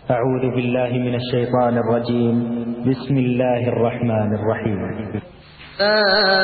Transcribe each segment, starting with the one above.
أعوذ بالله من الشيطان الرجيم. بسم الله الرحمن الرحيم. لا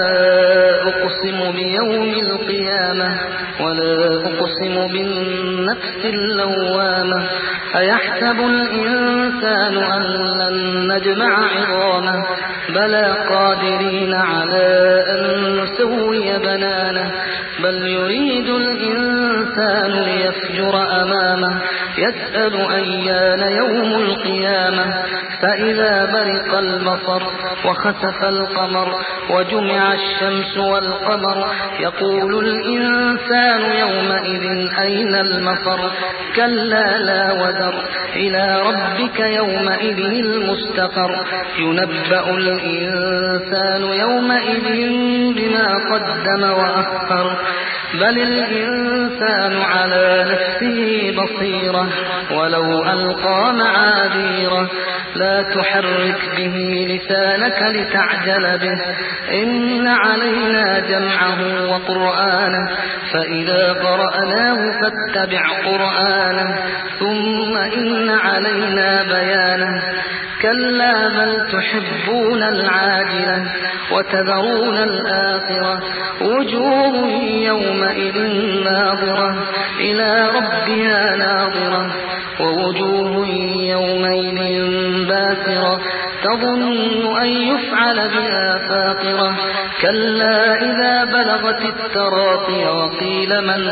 أقسم بيوم القيامة ولا أقسم بالنفس اللوامة أيحسب الإنسان أن لن نجمع عظامه بلى قادرين على أن نسوي بنانه بل يريد الإنسان ليفجر أمامه يسأل أيان يوم القيامة فإذا برق البصر وخسف القمر وجمع الشمس والقمر يقول الإنسان يومئذ أين المفر كلا لا وزر إلى ربك يومئذ المستقر ينبأ الإنسان يومئذ بما قدم وأخر بل الإنسان على نفسه بصيرة ولو ألقى معاذيره لا تحرك به لسانك لتعجل به إن علينا جمعه وقرآنه فإذا قرأناه فاتبع قرآنه ثم إن علينا بيانه كلا بل تحبون العاجلة وتذرون الآخرة وجوه يومئذ ناظرة إلى ربها ناظرة ووجوه يومئذ باسرة تظن أن يفعل بها فاقرة كلا إذا بلغت التراقي وقيل من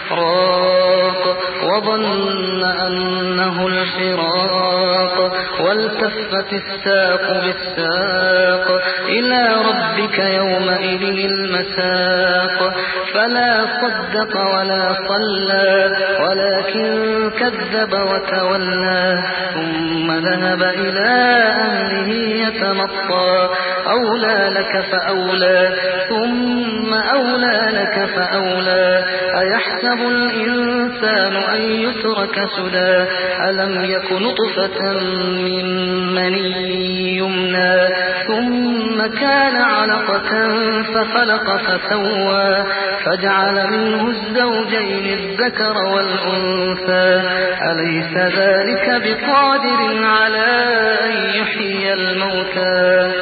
راق وظن أنه الفراق والتفت الساق بالساق إلى ربك يومئذ المساق فلا صدق ولا صلى ولكن كذب وتولى ثم ذهب إلى أهله يتمطى أولى لك فأولى ثم أولى لك فأولى أيحسب الإنسان أن يترك سدى ألم يك نطفة من مني يمنى ثم كان علقة فخلق فسوى فجعل منه الزوجين الذكر والأنثى أليس ذلك بقادر على أن يحيي الموتى